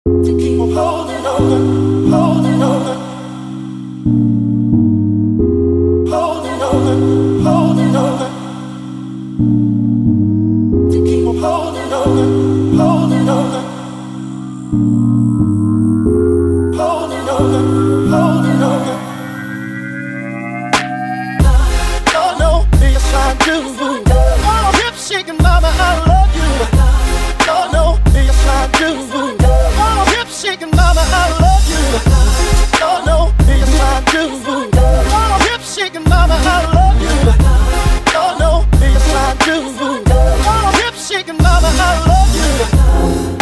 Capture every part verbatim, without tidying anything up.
to keep on holding on, holding on, holding on, holding on, to keep on holding on, holding on, holding on, holding on. Lord, no, yes I do. Oh, hip shaking, mama, I love you. Lord, no, yes I do. Oh, hip shaking, mama, I love you. Lord, no, yes I do. Oh, hip shaking, mama, I love you. Lord, no, yes I do. Oh, hip shaking, mama, I love you.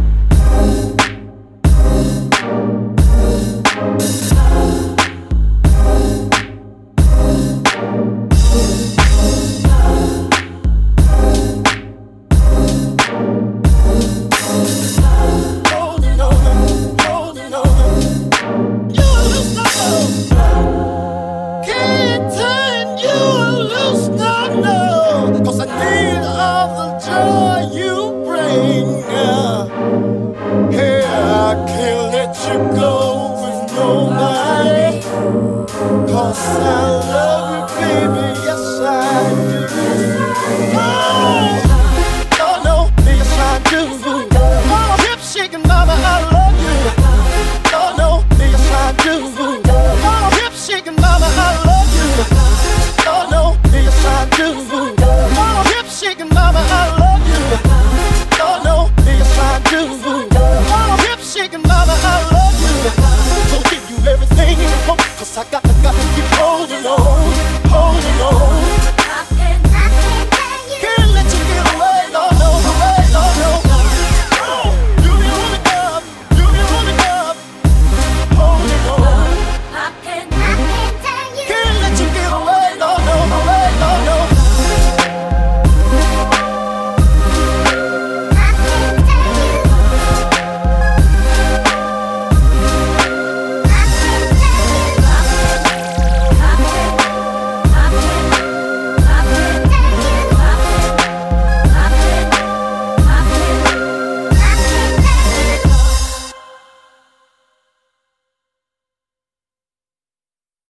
Cause I love you, baby, yes I do. Oh, oh no, yes I do. Oh, hip shaking, mama, I love you.